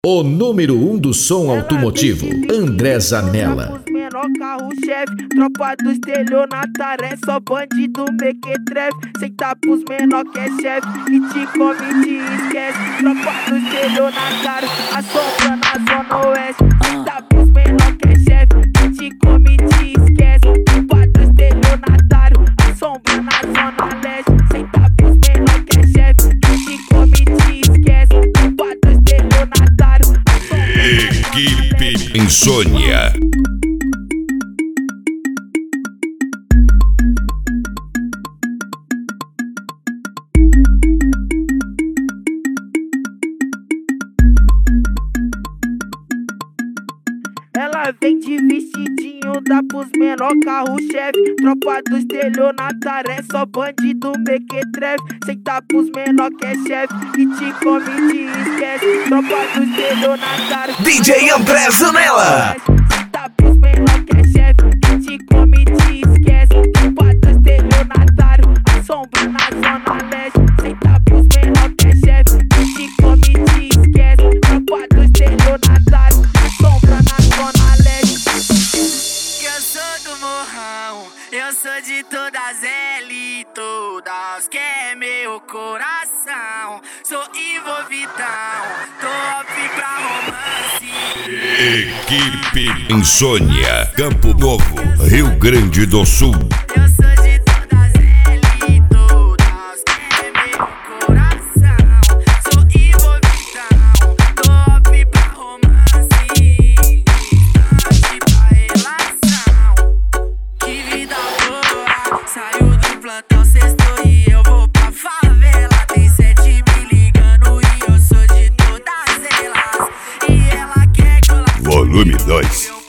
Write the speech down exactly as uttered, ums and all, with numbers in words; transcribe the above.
O número um do som automotivo, André Zanella. Menor carro-chefe, tropa do estelionatário, é só bandido mequetrefe. Senta pros menor que é chefe e te come, te esquece. Tropa do estelionatário, assombra na zona oeste. Senta pros menor que é chefe e te come, te esquece. Tropa do estelionatário, assombra na zona leste. Senta pros menor que é chefe e te come, te esquece. Tropa do estelionatário, Equipe Insônia. Ela vem de vestidinho, dá pros menor carro-chefe. Tropa do estelionatário, é só bandido mequetrefe. Senta pros menor que é chefe e te come, te esquece. Tropa do estelionatário, D J André Zanella. Senta pros menor que é chefe e te come, te esquece. Tropa do estelionatário, assombra na zona leste. Senta pros menor que é chefe e te come, te esquece. Tropa do estelionatário, assombra na zona leste. Eu sou do morrão, eu sou de todas elas, todas que é meu coração. Sou envolvidão, top pra romance. Equipe Insônia, Campo Novo, Rio Grande do Sul. Eu sou de todas elas, todas que é meu coração. Sou envolvidão, top pra romance. Instante pra relação. Que vida boa, saiu do plantão, sextou e eu vou pra favela. Tem sete me ligando e eu sou de todas elas. E ela quer colar Volume dois.